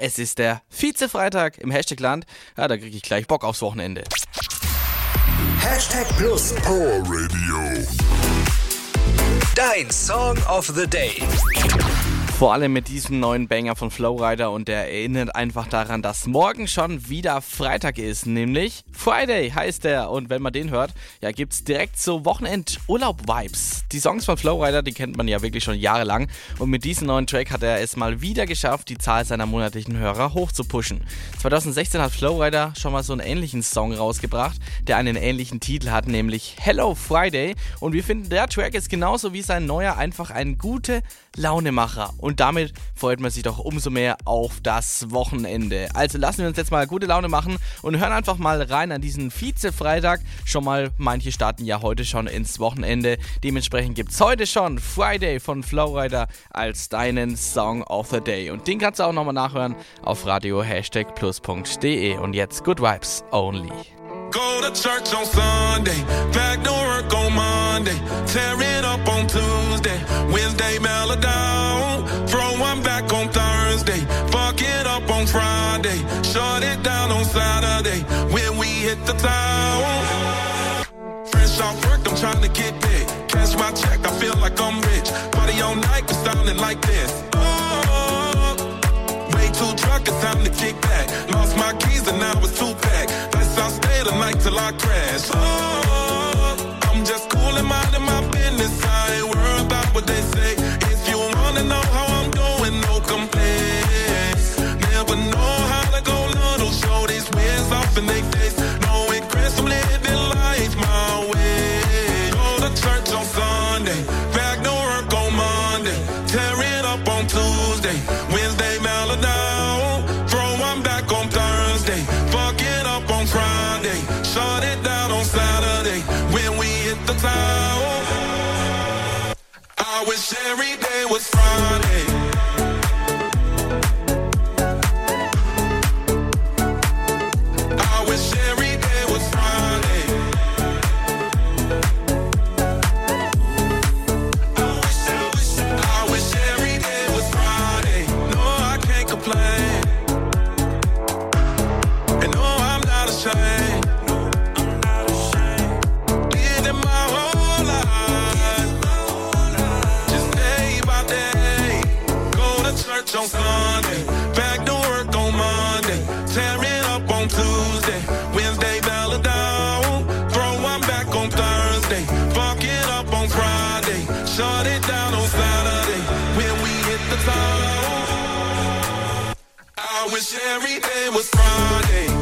Es ist der Vize-Freitag im Hashtag-Land. Ja, da kriege ich gleich Bock aufs Wochenende. Hashtag Plus Power Radio. Dein Song of the Day. Vor allem mit diesem neuen Banger von Flowrider und der erinnert einfach daran, dass morgen schon wieder Freitag ist, nämlich Friday heißt der. Und wenn man den hört, ja, gibt's direkt so Wochenend-Urlaub-Vibes. Die Songs von Flowrider, die kennt man ja wirklich schon jahrelang und mit diesem neuen Track hat er es mal wieder geschafft, die Zahl seiner monatlichen Hörer hochzupushen. 2016 hat Flowrider schon mal so einen ähnlichen Song rausgebracht, der einen ähnlichen Titel hat, nämlich Hello Friday, und wir finden, der Track ist genauso wie sein neuer einfach ein gute Launemacher. Und damit freut man sich doch umso mehr auf das Wochenende. Also lassen wir uns jetzt mal gute Laune machen und hören einfach mal rein an diesen Vize-Freitag. Schon mal, manche starten ja heute schon ins Wochenende. Dementsprechend gibt es heute schon Friday von Flowrider als deinen Song of the Day. Und den kannst du auch nochmal nachhören auf radio+.de. Und jetzt Good Vibes Only. Go to church on Sunday, back to work on Monday, tear it up on Tuesday, Wednesday mellow down, throw one back on Thursday, fuck it up on Friday, shut it down on Saturday, when we hit the town. Fresh off work, I'm trying to get paid, cash my check, I feel like I'm rich, party all night, it's sounding like this. Oh, way too drunk, it's time to kick back, lost my keys and now it's 2-pack. I'll stay the night till I crash. Oh, I'm just cool and minding my business. I ain't worried about what they say. If you wanna know how I'm doing, no complaints. Never know how to go little. Show these wins off in their face. No regrets, I'm living life my way. Go to church on Sunday, back to work on Monday, tear it up on Tuesday, Wednesday mellow down, throw one back on Thursday, fuck it up on Friday, shut it down on Saturday, when we hit the town. I wish every day was Friday. I wish every day was Friday. I wish every day was Friday. No, I can't complain. And no, I'm not ashamed. Living my whole life, just day by day. Go to church on Sunday, back to work on Monday, tear it up on Tuesday, Wednesday mellow down, throw one back on Thursday, fuck it up on Friday, shut it down on Saturday, when we hit the town. I wish every day was Friday.